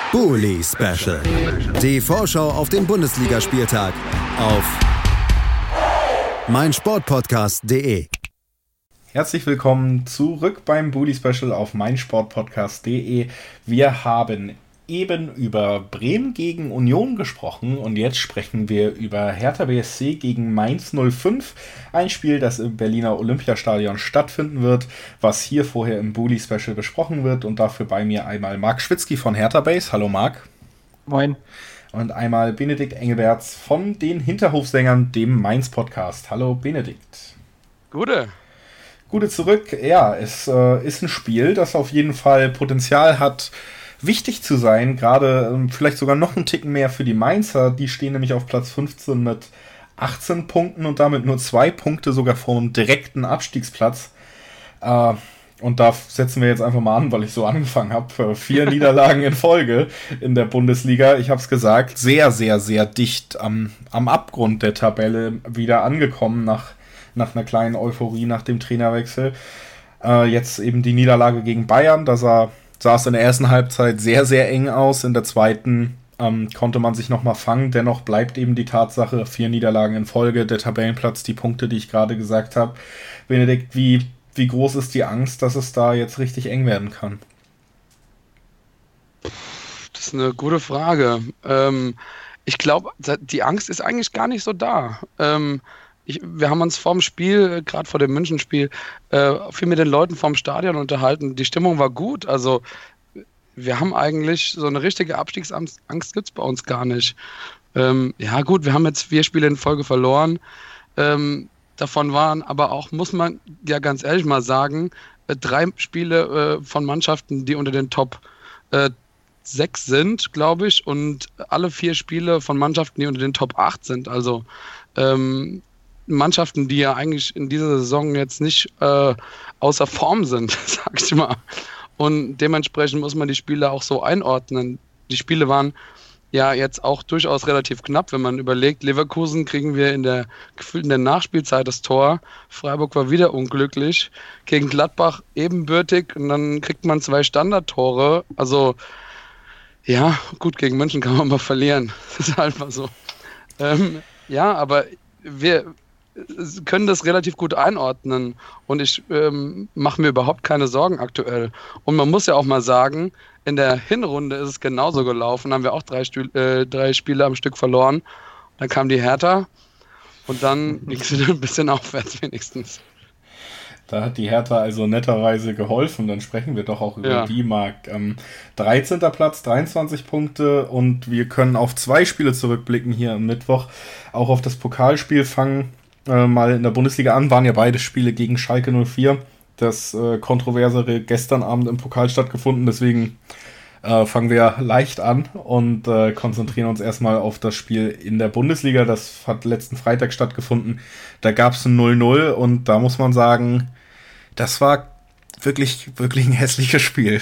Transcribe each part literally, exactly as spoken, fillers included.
Bully Special. Die Vorschau auf den Bundesligaspieltag auf meinsportpodcast punkt de. Herzlich willkommen zurück beim Bully Special auf meinsportpodcast punkt de. Wir haben eben über Bremen gegen Union gesprochen und jetzt sprechen wir über Hertha B S C gegen Mainz null fünf. Ein Spiel, das im Berliner Olympiastadion stattfinden wird, was hier vorher im Bully Special besprochen wird, und dafür bei mir einmal Marc Schwitzky von Hertha Base. Hallo Marc. Moin. Und einmal Benedikt Engelberts von den Hinterhofsängern, dem Mainz Podcast. Hallo Benedikt. Gute. Gute zurück. Ja, es äh, ist ein Spiel, das auf jeden Fall Potenzial hat, wichtig zu sein, gerade ähm, vielleicht sogar noch einen Ticken mehr für die Mainzer. Die stehen nämlich auf Platz fünfzehn mit achtzehn Punkten und damit nur zwei Punkte sogar vom direkten Abstiegsplatz. Äh, und da setzen wir jetzt einfach mal an, weil ich so angefangen habe. Vier Niederlagen in Folge in der Bundesliga. Ich habe es gesagt, sehr, sehr, sehr dicht am, am Abgrund der Tabelle wieder angekommen nach, nach einer kleinen Euphorie nach dem Trainerwechsel. Äh, jetzt eben die Niederlage gegen Bayern, da sah sah es in der ersten Halbzeit sehr, sehr eng aus. In der zweiten ähm, konnte man sich nochmal fangen. Dennoch bleibt eben die Tatsache, vier Niederlagen in Folge, der Tabellenplatz, die Punkte, die ich gerade gesagt habe. Benedikt, wie, wie groß ist die Angst, dass es da jetzt richtig eng werden kann? Das ist eine gute Frage. Ähm, ich glaube, die Angst ist eigentlich gar nicht so da. Ähm, Ich, wir haben uns vorm Spiel, gerade vor dem Münchenspiel, äh, viel mit den Leuten vorm Stadion unterhalten. Die Stimmung war gut. Also wir haben eigentlich so eine richtige Abstiegsangst, Angst gibt es bei uns gar nicht. Ähm, ja gut, wir haben jetzt vier Spiele in Folge verloren. Ähm, davon waren aber auch, muss man ja ganz ehrlich mal sagen, äh, drei Spiele äh, von Mannschaften, die unter den Top äh, sechs sind, glaube ich, und alle vier Spiele von Mannschaften, die unter den Top acht sind. Also ähm, Mannschaften, die ja eigentlich in dieser Saison jetzt nicht äh, außer Form sind, sag ich mal. Und dementsprechend muss man die Spiele auch so einordnen. Die Spiele waren ja jetzt auch durchaus relativ knapp, wenn man überlegt, Leverkusen kriegen wir in der gefühlt in der Nachspielzeit das Tor, Freiburg war wieder unglücklich, gegen Gladbach ebenbürtig und dann kriegt man zwei Standardtore. Also ja, gut, gegen München kann man mal verlieren. Das ist einfach so. Ähm, ja, aber wir können das relativ gut einordnen und ich ähm, mache mir überhaupt keine Sorgen aktuell. Und man muss ja auch mal sagen, in der Hinrunde ist es genauso gelaufen, haben wir auch drei, Stü- äh, drei Spiele am Stück verloren. Dann kam die Hertha und dann ging es wieder ein bisschen aufwärts wenigstens. Da hat die Hertha also netterweise geholfen, dann sprechen wir doch auch über ja. die, Marc. Ähm, dreizehnter Platz, dreiundzwanzig Punkte und wir können auf zwei Spiele zurückblicken hier am Mittwoch, auch auf das Pokalspiel fangen mal in der Bundesliga an, waren ja beide Spiele gegen Schalke null vier. Das äh, kontroversere gestern Abend im Pokal stattgefunden, deswegen äh, fangen wir leicht an und äh, konzentrieren uns erstmal auf das Spiel in der Bundesliga. Das hat letzten Freitag stattgefunden. Da gab es ein null null und da muss man sagen, das war wirklich, wirklich ein hässliches Spiel.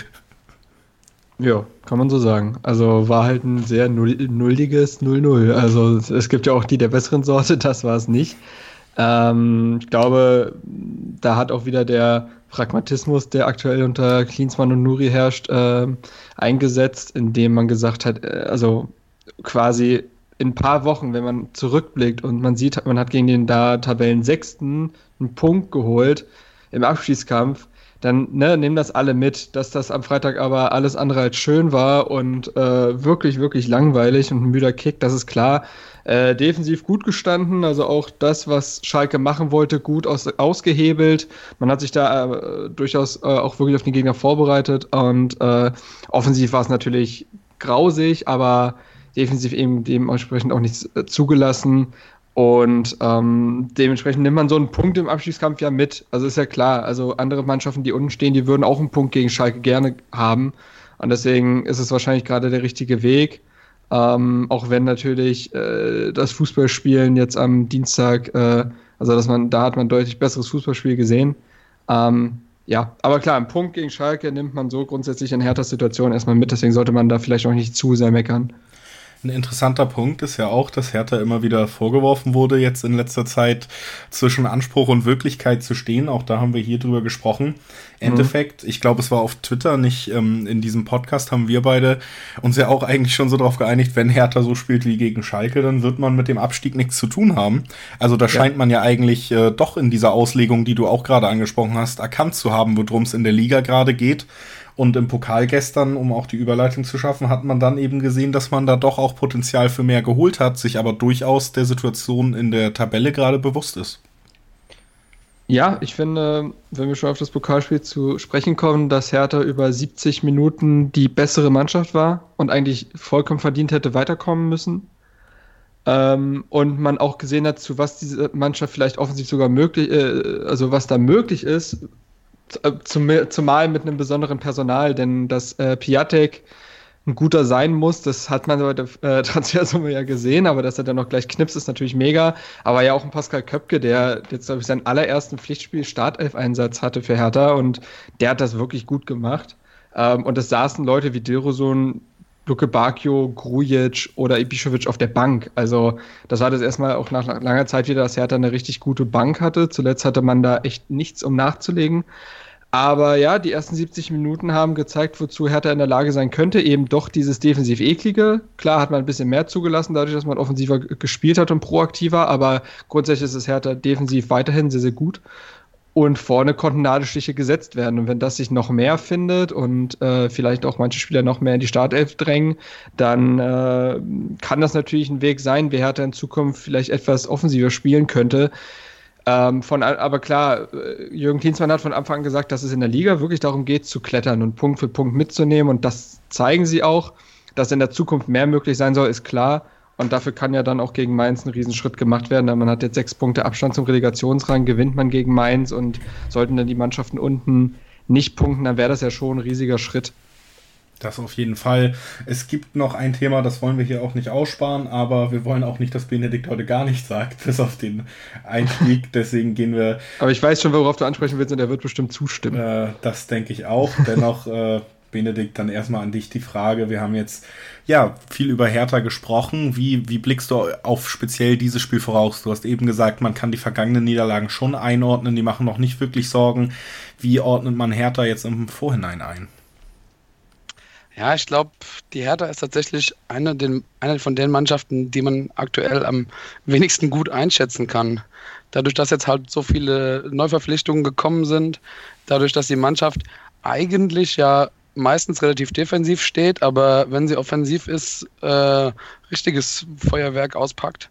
Ja, kann man so sagen. Also war halt ein sehr null, nulliges null null. Also es gibt ja auch die der besseren Sorte, das war es nicht. Ähm, ich glaube, da hat auch wieder der Pragmatismus, der aktuell unter Klinsmann und Nuri herrscht, äh, eingesetzt, indem man gesagt hat, äh, also quasi in ein paar Wochen, wenn man zurückblickt und man sieht, man hat gegen den da Tabellensechsten einen Punkt geholt im Abschießkampf, dann ne, nehmen das alle mit, dass das am Freitag aber alles andere als schön war und äh, wirklich, wirklich langweilig und ein müder Kick, das ist klar. Äh, defensiv gut gestanden, also auch das, was Schalke machen wollte, gut aus, ausgehebelt. Man hat sich da äh, durchaus äh, auch wirklich auf den Gegner vorbereitet und äh, offensiv war es natürlich grausig, aber defensiv eben dementsprechend auch nichts äh, zugelassen. Und ähm, dementsprechend nimmt man so einen Punkt im Abstiegskampf ja mit. Also ist ja klar, also andere Mannschaften, die unten stehen, die würden auch einen Punkt gegen Schalke gerne haben. Und deswegen ist es wahrscheinlich gerade der richtige Weg. Ähm, auch wenn natürlich äh, das Fußballspielen jetzt am Dienstag, äh, also dass man, da hat man deutlich besseres Fußballspiel gesehen. Ähm, ja, aber klar, einen Punkt gegen Schalke nimmt man so grundsätzlich in Herthas Situation erstmal mit, deswegen sollte man da vielleicht auch nicht zu sehr meckern. Ein interessanter Punkt ist ja auch, dass Hertha immer wieder vorgeworfen wurde, jetzt in letzter Zeit zwischen Anspruch und Wirklichkeit zu stehen. Auch da haben wir hier drüber gesprochen. Mhm. Endeffekt, ich glaube, es war auf Twitter, nicht ähm, in diesem Podcast, haben wir beide uns ja auch eigentlich schon so darauf geeinigt, wenn Hertha so spielt wie gegen Schalke, dann wird man mit dem Abstieg nichts zu tun haben. Also da ja. scheint man ja eigentlich äh, doch in dieser Auslegung, die du auch gerade angesprochen hast, erkannt zu haben, worum es in der Liga gerade geht. Und im Pokal gestern, um auch die Überleitung zu schaffen, hat man dann eben gesehen, dass man da doch auch Potenzial für mehr geholt hat, sich aber durchaus der Situation in der Tabelle gerade bewusst ist. Ja, ich finde, wenn wir schon auf das Pokalspiel zu sprechen kommen, dass Hertha über siebzig Minuten die bessere Mannschaft war und eigentlich vollkommen verdient hätte weiterkommen müssen. Ähm, und man auch gesehen hat, zu was diese Mannschaft vielleicht offensiv sogar möglich, äh, also was da möglich ist, Zum, zumal mit einem besonderen Personal, denn dass äh, Piatek ein guter sein muss, das hat man bei der äh, Transfersumme ja gesehen, aber dass er dann noch gleich knipst, ist natürlich mega. Aber ja auch ein Pascal Köpke, der jetzt, glaube ich, seinen allerersten Pflichtspiel-Startelf-Einsatz hatte für Hertha und der hat das wirklich gut gemacht. Ähm, und es saßen Leute wie Dilrosun, Luke Bacchio, Grujic oder Ibišević auf der Bank. Also das war das erstmal auch nach langer Zeit wieder, dass Hertha eine richtig gute Bank hatte. Zuletzt hatte man da echt nichts, um nachzulegen. Aber ja, die ersten siebzig Minuten haben gezeigt, wozu Hertha in der Lage sein könnte. Eben doch dieses defensiv eklige. Klar hat man ein bisschen mehr zugelassen, dadurch, dass man offensiver gespielt hat und proaktiver. Aber grundsätzlich ist es Hertha defensiv weiterhin sehr, sehr gut. Und vorne konnten Nadelstiche gesetzt werden. Und wenn das sich noch mehr findet und äh, vielleicht auch manche Spieler noch mehr in die Startelf drängen, dann äh, kann das natürlich ein Weg sein, wie Hertha in Zukunft vielleicht etwas offensiver spielen könnte. Ähm, von, aber klar, Jürgen Klinsmann hat von Anfang an gesagt, dass es in der Liga wirklich darum geht, zu klettern und Punkt für Punkt mitzunehmen. Und das zeigen sie auch. Dass in der Zukunft mehr möglich sein soll, ist klar. Und dafür kann ja dann auch gegen Mainz ein Riesenschritt gemacht werden. Man hat jetzt sechs Punkte Abstand zum Relegationsrang, gewinnt man gegen Mainz und sollten dann die Mannschaften unten nicht punkten, dann wäre das ja schon ein riesiger Schritt. Das auf jeden Fall. Es gibt noch ein Thema, das wollen wir hier auch nicht aussparen, aber wir wollen auch nicht, dass Benedikt heute gar nichts sagt, bis auf den Einstieg. Deswegen gehen wir... Aber ich weiß schon, worauf du ansprechen willst und er wird bestimmt zustimmen. Äh, das denke ich auch. Dennoch... Äh, Benedikt, dann erstmal an dich die Frage. Wir haben jetzt ja viel über Hertha gesprochen. Wie, wie blickst du auf speziell dieses Spiel voraus? Du hast eben gesagt, man kann die vergangenen Niederlagen schon einordnen, die machen noch nicht wirklich Sorgen. Wie ordnet man Hertha jetzt im Vorhinein ein? Ja, ich glaube, die Hertha ist tatsächlich eine, den, eine von den Mannschaften, die man aktuell am wenigsten gut einschätzen kann. Dadurch, dass jetzt halt so viele Neuverpflichtungen gekommen sind, dadurch, dass die Mannschaft eigentlich ja meistens relativ defensiv steht, aber wenn sie offensiv ist, äh, richtiges Feuerwerk auspackt.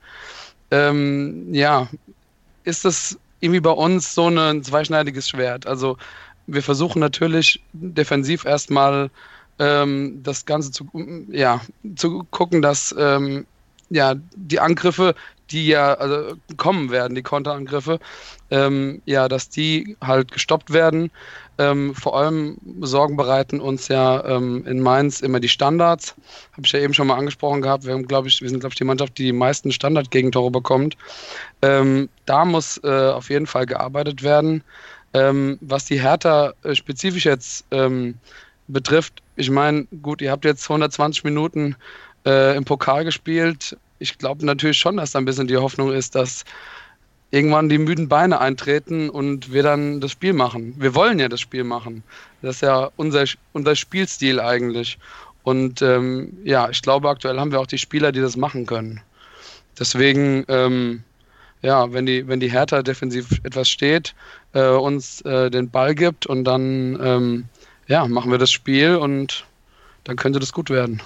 Ähm, ja, ist das irgendwie bei uns so ein zweischneidiges Schwert. Also wir versuchen natürlich defensiv erstmal ähm, das Ganze zu, ja, zu gucken, dass ähm, ja, die Angriffe, die ja also kommen werden, die Konterangriffe, ähm, ja, dass die halt gestoppt werden. Ähm, vor allem Sorgen bereiten uns ja ähm, in Mainz immer die Standards. Habe ich ja eben schon mal angesprochen gehabt. Wir haben, glaube ich, wir sind, glaube ich, die Mannschaft, die die meisten Standardgegentore bekommt. Ähm, da muss äh, auf jeden Fall gearbeitet werden. Ähm, was die Hertha äh, spezifisch jetzt ähm, betrifft, ich meine, gut, ihr habt jetzt hundertzwanzig Minuten äh, im Pokal gespielt. Ich glaube natürlich schon, dass da ein bisschen die Hoffnung ist, dass irgendwann die müden Beine eintreten und wir dann das Spiel machen. Wir wollen ja das Spiel machen. Das ist ja unser, unser Spielstil eigentlich. Und ähm, ja, ich glaube, aktuell haben wir auch die Spieler, die das machen können. Deswegen, ähm, ja, wenn die, wenn die Hertha defensiv etwas steht, äh, uns äh, den Ball gibt und dann ähm, ja, machen wir das Spiel und dann könnte das gut werden.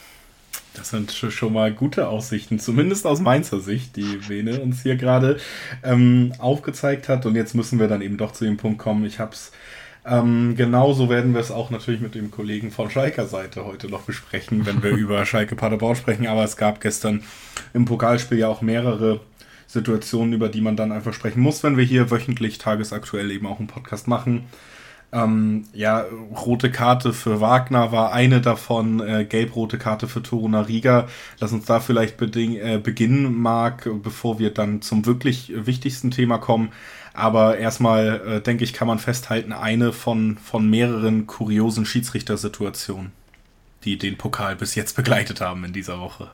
Das sind schon mal gute Aussichten, zumindest aus Mainzer Sicht, die Bene uns hier gerade ähm, aufgezeigt hat. Und jetzt müssen wir dann eben doch zu dem Punkt kommen. Ich hab's ähm, genauso werden wir es auch natürlich mit dem Kollegen von Schalker Seite heute noch besprechen, wenn wir über Schalke Paderborn sprechen. Aber es gab gestern im Pokalspiel ja auch mehrere Situationen, über die man dann einfach sprechen muss, wenn wir hier wöchentlich tagesaktuell eben auch einen Podcast machen. Ähm, ja, rote Karte für Wagner war eine davon, äh, gelb-rote Karte für Torunariga. Lass uns da vielleicht beding- äh, beginnen, Marc, bevor wir dann zum wirklich wichtigsten Thema kommen. Aber erstmal, äh, denke ich, kann man festhalten, eine von, von mehreren kuriosen Schiedsrichtersituationen, die den Pokal bis jetzt begleitet haben in dieser Woche.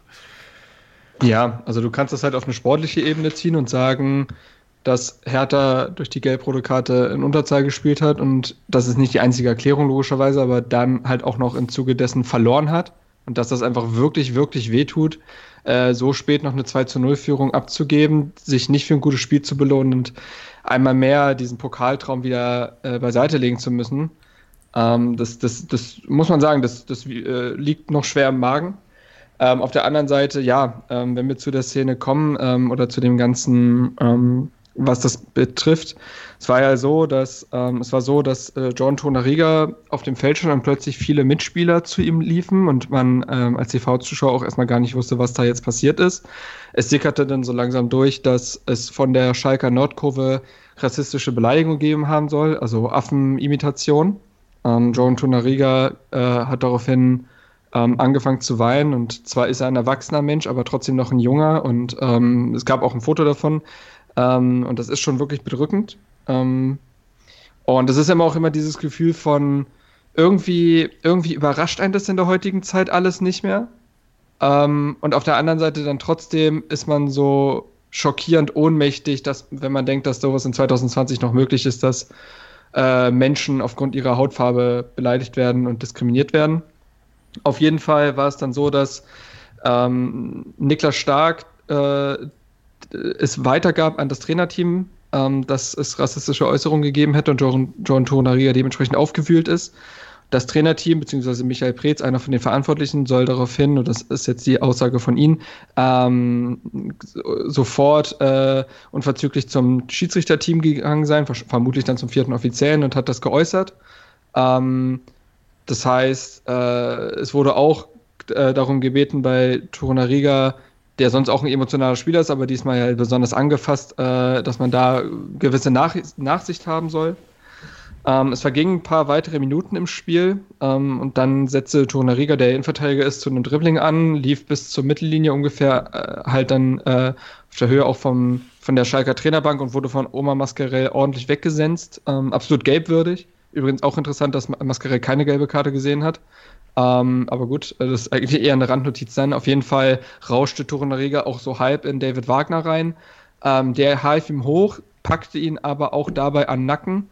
Ja, also du kannst das halt auf eine sportliche Ebene ziehen und sagen, dass Hertha durch die gelb-rote Karte in Unterzahl gespielt hat und das ist nicht die einzige Erklärung logischerweise, aber dann halt auch noch im Zuge dessen verloren hat und dass das einfach wirklich, wirklich wehtut, äh, so spät noch eine zwei zu null Führung abzugeben, sich nicht für ein gutes Spiel zu belohnen und einmal mehr diesen Pokaltraum wieder äh, beiseite legen zu müssen. Ähm, das, das, das muss man sagen, das, das äh, liegt noch schwer im Magen. Ähm, auf der anderen Seite, ja, ähm, wenn wir zu der Szene kommen ähm, oder zu dem ganzen ähm, was das betrifft. Es war ja so, dass ähm, es war so, dass äh, Jordan Torunariga auf dem Feld stand und plötzlich viele Mitspieler zu ihm liefen und man ähm, als T V-Zuschauer auch erstmal gar nicht wusste, was da jetzt passiert ist. Es sickerte dann so langsam durch, dass es von der Schalker Nordkurve rassistische Beleidigung gegeben haben soll, also Affenimitation. Ähm, Jordan Torunariga äh, hat daraufhin ähm, angefangen zu weinen und zwar ist er ein erwachsener Mensch, aber trotzdem noch ein junger und ähm, es gab auch ein Foto davon. Ähm, und das ist schon wirklich bedrückend. Ähm, und das ist immer auch immer dieses Gefühl von irgendwie, irgendwie überrascht einen das in der heutigen Zeit alles nicht mehr. Ähm, und auf der anderen Seite dann trotzdem ist man so schockierend ohnmächtig, dass, wenn man denkt, dass sowas in zwanzig zwanzig noch möglich ist, dass äh, Menschen aufgrund ihrer Hautfarbe beleidigt werden und diskriminiert werden. Auf jeden Fall war es dann so, dass ähm, Niklas Stark äh, es weitergab an das Trainerteam, ähm, dass es rassistische Äußerungen gegeben hätte und Jordan, Jordan Torunariga dementsprechend aufgewühlt ist. Das Trainerteam, beziehungsweise Michael Preetz, einer von den Verantwortlichen, soll daraufhin, und das ist jetzt die Aussage von ihm, ähm, sofort äh, unverzüglich zum Schiedsrichterteam gegangen sein, vermutlich dann zum vierten Offiziellen und hat das geäußert. Ähm, das heißt, äh, es wurde auch äh, darum gebeten, bei Torunariga, der sonst auch ein emotionaler Spieler ist, aber diesmal ja besonders angefasst, äh, dass man da gewisse Nach- Nachsicht haben soll. Ähm, es vergingen ein paar weitere Minuten im Spiel ähm, und dann setzte Torunariga, der Innenverteidiger ist, zu einem Dribbling an, lief bis zur Mittellinie ungefähr, äh, halt dann äh, auf der Höhe auch vom, von der Schalker Trainerbank und wurde von Omar Mascarell ordentlich weggesenzt. Ähm, absolut gelbwürdig. Übrigens auch interessant, dass Mascarell keine gelbe Karte gesehen hat. Ähm, aber gut, das ist eigentlich eher eine Randnotiz dann. Auf jeden Fall rauschte Torunariga auch so halb in David Wagner rein. Ähm, der half ihm hoch, packte ihn aber auch dabei an den Nacken.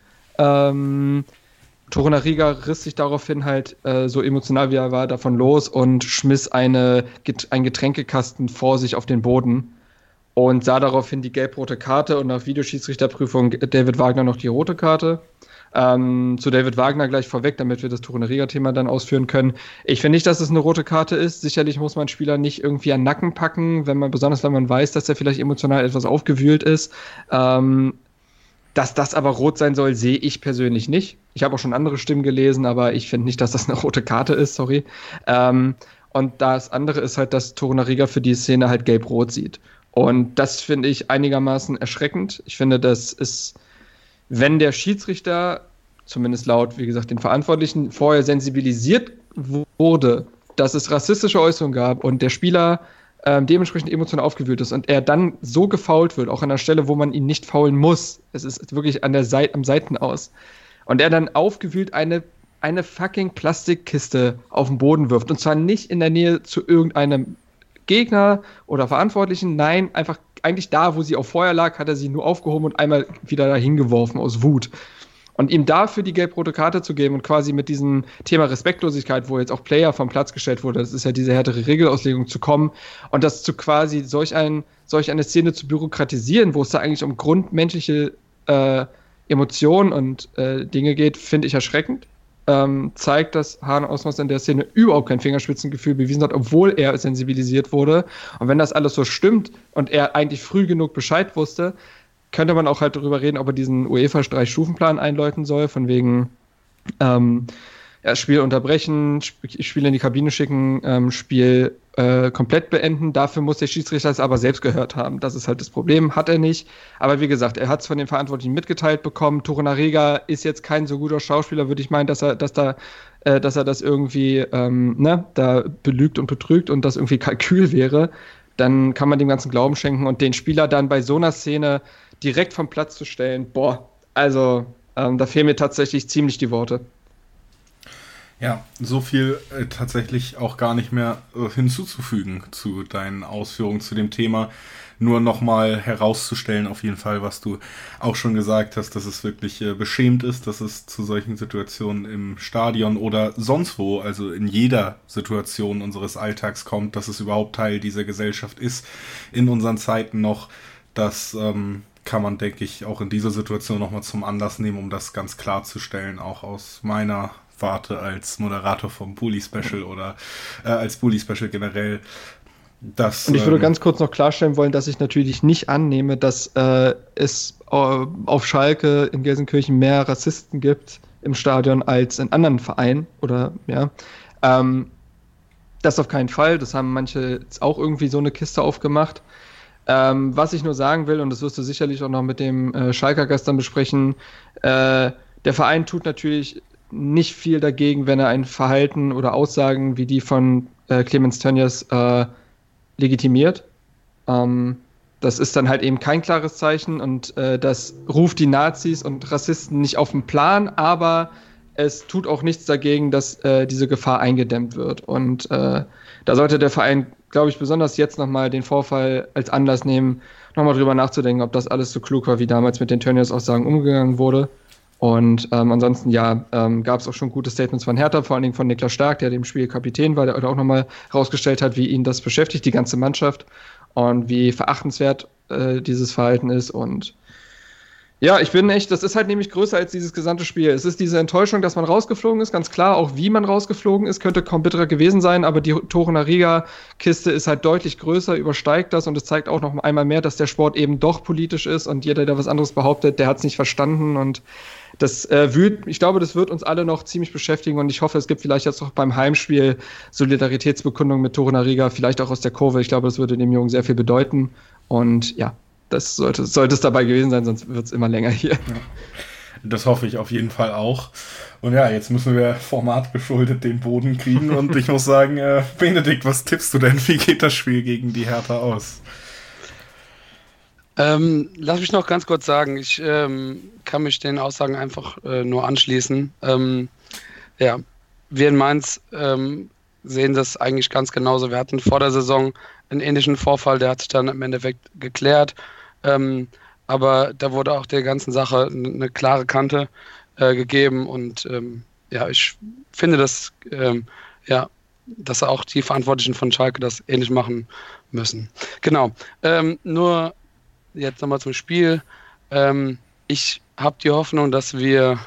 Ähm, Torunariga riss sich daraufhin halt, äh, so emotional wie er war, davon los und schmiss eine, einen Getränkekasten vor sich auf den Boden und sah daraufhin die gelb-rote Karte und nach Videoschiedsrichterprüfung David Wagner noch die rote Karte. Ähm, zu David Wagner gleich vorweg, damit wir das Torunariga-Thema dann ausführen können. Ich finde nicht, dass es eine rote Karte ist. Sicherlich muss man Spieler nicht irgendwie an den Nacken packen, wenn man, besonders wenn man weiß, dass er vielleicht emotional etwas aufgewühlt ist. Ähm, dass das aber rot sein soll, sehe ich persönlich nicht. Ich habe auch schon andere Stimmen gelesen, aber ich finde nicht, dass das eine rote Karte ist, sorry. Ähm, und das andere ist halt, dass Torunariga für die Szene halt gelb-rot sieht. Und das finde ich einigermaßen erschreckend. Ich finde, das ist, wenn der Schiedsrichter, zumindest laut, wie gesagt, den Verantwortlichen, vorher sensibilisiert wurde, dass es rassistische Äußerungen gab und der Spieler ähm, dementsprechend emotional aufgewühlt ist und er dann so gefoult wird, auch an der Stelle, wo man ihn nicht faulen muss, es ist wirklich an der Seite, am Seitenaus, und er dann aufgewühlt eine, eine fucking Plastikkiste auf den Boden wirft, und zwar nicht in der Nähe zu irgendeinem Gegner oder Verantwortlichen, nein, einfach eigentlich da, wo sie auch vorher lag, hat er sie nur aufgehoben und einmal wieder dahin geworfen aus Wut. Und ihm dafür die gelb-rote Karte zu geben und quasi mit diesem Thema Respektlosigkeit, wo jetzt auch Player vom Platz gestellt wurde, das ist ja diese härtere Regelauslegung, zu kommen und das zu quasi solch, ein, solch eine Szene zu bürokratisieren, wo es da eigentlich um grundmenschliche äh, Emotionen und äh, Dinge geht, finde ich erschreckend. Ähm, zeigt, dass Hahn Osmos in der Szene überhaupt kein Fingerspitzengefühl bewiesen hat, obwohl er sensibilisiert wurde. Und wenn das alles so stimmt und er eigentlich früh genug Bescheid wusste, könnte man auch halt darüber reden, ob er diesen UEFA-Drei-Stufenplan einläuten soll, von wegen ähm, ja, Spiel unterbrechen, Sp- Spiel in die Kabine schicken, ähm, Spiel äh, komplett beenden. Dafür muss der Schiedsrichter es aber selbst gehört haben. Das ist halt das Problem, hat er nicht. Aber wie gesagt, er hat es von den Verantwortlichen mitgeteilt bekommen. Torunariga ist jetzt kein so guter Schauspieler, würde ich meinen, dass er, dass da, äh, dass er das irgendwie ähm, ne, da belügt und betrügt und das irgendwie Kalkül wäre. Dann kann man dem ganzen Glauben schenken und den Spieler dann bei so einer Szene direkt vom Platz zu stellen, boah, also ähm, da fehlen mir tatsächlich ziemlich die Worte. Ja, so viel äh, tatsächlich auch gar nicht mehr äh, hinzuzufügen zu deinen Ausführungen zu dem Thema. Nur nochmal herauszustellen, auf jeden Fall, was du auch schon gesagt hast, dass es wirklich äh, beschämend ist, dass es zu solchen Situationen im Stadion oder sonst wo, also in jeder Situation unseres Alltags kommt, dass es überhaupt Teil dieser Gesellschaft ist, in unseren Zeiten noch. Das ähm, kann man, denke ich, auch in dieser Situation nochmal zum Anlass nehmen, um das ganz klarzustellen, auch aus meiner Warte als Moderator vom Bully Special oder äh, als Bully Special generell. Das, und ich würde ähm, ganz kurz noch klarstellen wollen, dass ich natürlich nicht annehme, dass äh, es äh, auf Schalke in Gelsenkirchen mehr Rassisten gibt im Stadion als in anderen Vereinen oder ja. Ähm, das auf keinen Fall. Das haben manche jetzt auch irgendwie so eine Kiste aufgemacht. Ähm, was ich nur sagen will, und das wirst du sicherlich auch noch mit dem äh, Schalker gestern besprechen, äh, der Verein tut natürlich nicht viel dagegen, wenn er ein Verhalten oder Aussagen wie die von äh, Clemens Tönnies äh, legitimiert. Ähm, das ist dann halt eben kein klares Zeichen und äh, das ruft die Nazis und Rassisten nicht auf den Plan, aber es tut auch nichts dagegen, dass äh, diese Gefahr eingedämmt wird. Und äh, da sollte der Verein, glaube ich, besonders jetzt nochmal den Vorfall als Anlass nehmen, nochmal drüber nachzudenken, ob das alles so klug war, wie damals mit den Tönnies-Aussagen umgegangen wurde. Und ähm, ansonsten, ja, ähm, gab es auch schon gute Statements von Hertha, vor allen Dingen von Niklas Stark, der dem Spiel Kapitän war, der auch nochmal rausgestellt hat, wie ihn das beschäftigt, die ganze Mannschaft, und wie verachtenswert äh, dieses Verhalten ist. Und ja, ich bin echt, das ist halt nämlich größer als dieses gesamte Spiel. Es ist diese Enttäuschung, dass man rausgeflogen ist, ganz klar, auch wie man rausgeflogen ist, könnte kaum bitterer gewesen sein, aber die Torunaga-Kiste ist halt deutlich größer, übersteigt das, und es zeigt auch noch einmal mehr, dass der Sport eben doch politisch ist, und jeder, der was anderes behauptet, der hat es nicht verstanden, und das äh, wühlt, ich glaube, das wird uns alle noch ziemlich beschäftigen, und ich hoffe, es gibt vielleicht jetzt auch beim Heimspiel Solidaritätsbekundung mit Torunariga, vielleicht auch aus der Kurve. Ich glaube, das würde dem Jungen sehr viel bedeuten, und ja, das sollte, sollte es dabei gewesen sein, sonst wird es immer länger hier. Ja, das hoffe ich auf jeden Fall auch. Und ja, jetzt müssen wir formatgeschuldet den Boden kriegen, und ich muss sagen, äh, Benedikt, was tippst du denn? Wie geht das Spiel gegen die Hertha aus? Ähm, lass mich noch ganz kurz sagen, ich ähm, kann mich den Aussagen einfach äh, nur anschließen. Ähm, ja, wir in Mainz ähm, sehen das eigentlich ganz genauso. Wir hatten vor der Saison einen ähnlichen Vorfall, der hat sich dann im Endeffekt geklärt. Ähm, aber da wurde auch der ganzen Sache eine klare Kante äh, gegeben, und ähm, ja, ich finde, dass, ähm, ja, dass auch die Verantwortlichen von Schalke das ähnlich machen müssen. Genau. Ähm, nur jetzt nochmal zum Spiel. Ähm, ich habe die Hoffnung, dass wir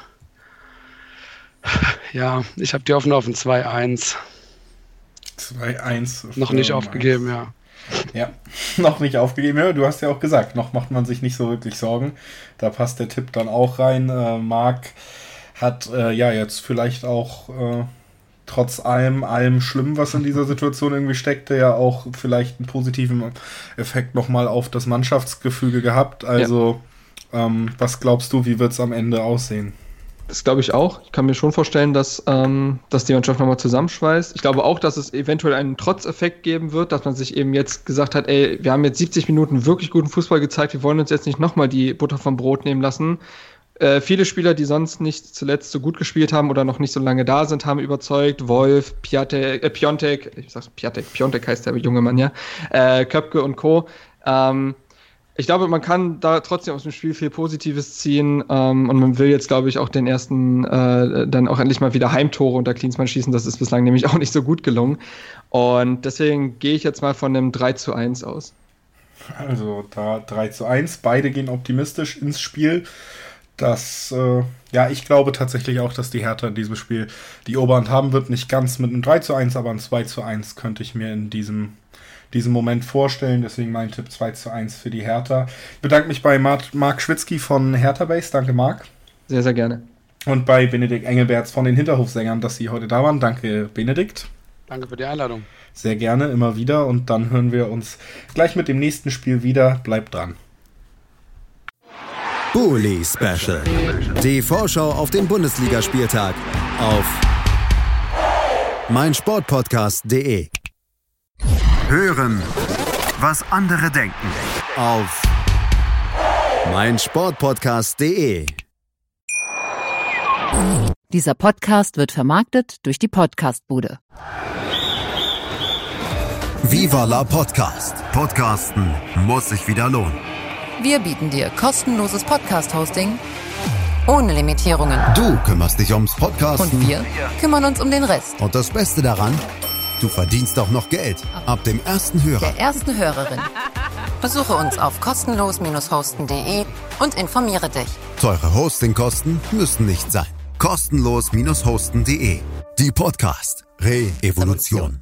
ja, ich habe die Hoffnung auf ein zwei eins. zwei eins. Noch nicht aufgegeben, ja. Ja, noch nicht aufgegeben. Ja, du hast ja auch gesagt, noch macht man sich nicht so wirklich Sorgen. Da passt der Tipp dann auch rein. Äh, Marc hat äh, ja jetzt vielleicht auch äh, trotz allem, allem Schlimm, was in dieser Situation irgendwie steckte, ja auch vielleicht einen positiven Effekt nochmal auf das Mannschaftsgefüge gehabt. Also, ja. ähm, was glaubst du, wie wird es am Ende aussehen? Das glaube ich auch. Ich kann mir schon vorstellen, dass, ähm, dass die Mannschaft nochmal zusammenschweißt. Ich glaube auch, dass es eventuell einen Trotzeffekt geben wird, dass man sich eben jetzt gesagt hat, ey, wir haben jetzt siebzig Minuten wirklich guten Fußball gezeigt, wir wollen uns jetzt nicht nochmal die Butter vom Brot nehmen lassen. Äh, viele Spieler, die sonst nicht zuletzt so gut gespielt haben oder noch nicht so lange da sind, haben überzeugt. Wolf, Piatek, äh, Piontek, ich sag's Piatek, Piontek heißt der junge Mann, ja, äh, Köpke und Co. Ähm, Ich glaube, man kann da trotzdem aus dem Spiel viel Positives ziehen, ähm, und man will jetzt, glaube ich, auch den ersten äh, dann auch endlich mal wieder Heimtore unter Klinsmann schießen. Das ist bislang nämlich auch nicht so gut gelungen. Und deswegen gehe ich jetzt mal von einem drei zu eins aus. Also da drei zu eins, beide gehen optimistisch ins Spiel. Das, äh, ja, ich glaube tatsächlich auch, dass die Hertha in diesem Spiel die Oberhand haben wird. Nicht ganz mit einem drei zu eins, aber ein zwei zu eins könnte ich mir in diesem diesen Moment vorstellen, deswegen mein Tipp zwei zu eins für die Hertha. Ich bedanke mich bei Marc, Marc Schwitzky von Hertha Base, danke Marc. Sehr, sehr gerne. Und bei Benedikt Engelberts von den Hinterhofsängern, dass Sie heute da waren. Danke Benedikt. Danke für die Einladung. Sehr gerne, immer wieder, und dann hören wir uns gleich mit dem nächsten Spiel wieder. Bleibt dran. Bully Special. Die Vorschau auf den Bundesligaspieltag auf meinsportpodcast punkt de. Hören, was andere denken. Auf meinsportpodcast punkt de. Dieser Podcast wird vermarktet durch die Podcastbude. Viva la Podcast. Podcasten muss sich wieder lohnen. Wir bieten dir kostenloses Podcast-Hosting ohne Limitierungen. Du kümmerst dich ums Podcasten. Und wir kümmern uns um den Rest. Und das Beste daran, du verdienst auch noch Geld. Ab dem ersten Hörer. Der ersten Hörerin. Besuche uns auf kostenlos hosten punkt de und informiere dich. Teure Hostingkosten müssen nicht sein. kostenlos hosten punkt de. Die Podcast Re-Evolution.